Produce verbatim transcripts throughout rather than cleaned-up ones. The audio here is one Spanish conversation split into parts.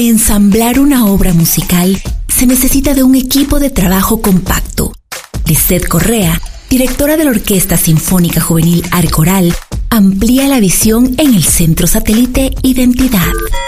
ensamblar una obra musical se necesita de un equipo de trabajo compacto. Lisette Correa, directora de la Orquesta Sinfónica Juvenil Arcoral, amplía la visión en el Centro Satélite Identidad.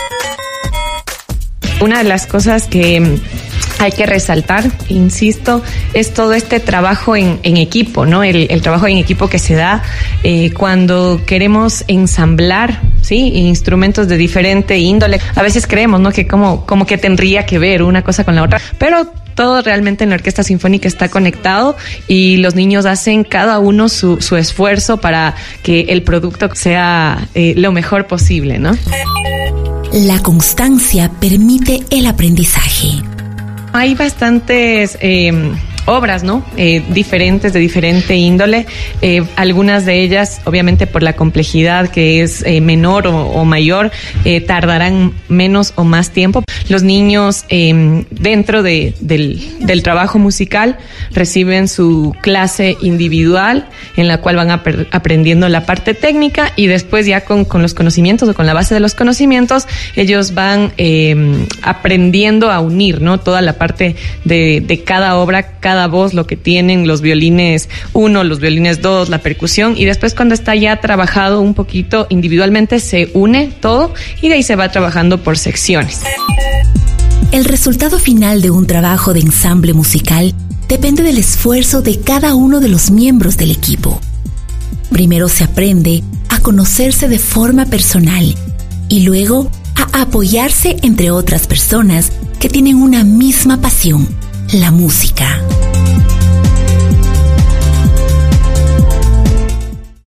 Una de las cosas que hay que resaltar, insisto, es todo este trabajo en, en equipo, ¿no? El, el trabajo en equipo que se da eh, cuando queremos ensamblar, ¿sí? Instrumentos de diferente índole. A veces creemos, ¿no? Que como, como que tendría que ver una cosa con la otra, pero todo realmente en la Orquesta Sinfónica está conectado y los niños hacen cada uno su, su esfuerzo para que el producto sea eh, lo mejor posible, ¿no? La constancia permite el aprendizaje. Hay bastantes eh, obras, ¿no? Eh, diferentes, de diferente índole. Eh, algunas de ellas, obviamente por la complejidad que es eh, menor o, o mayor, eh, tardarán menos o más tiempo. Los niños eh, dentro de, del, del trabajo musical reciben su clase individual en la cual van ap- aprendiendo la parte técnica y después ya con, con los conocimientos o con la base de los conocimientos ellos van eh, aprendiendo a unir, ¿no? Toda la parte de, de cada obra, cada voz, lo que tienen, los violines uno, los violines dos, la percusión, y después cuando está ya trabajado un poquito individualmente se une todo y de ahí se va trabajando por secciones. El resultado final de un trabajo de ensamble musical depende del esfuerzo de cada uno de los miembros del equipo. Primero se aprende a conocerse de forma personal y luego a apoyarse entre otras personas que tienen una misma pasión, la música.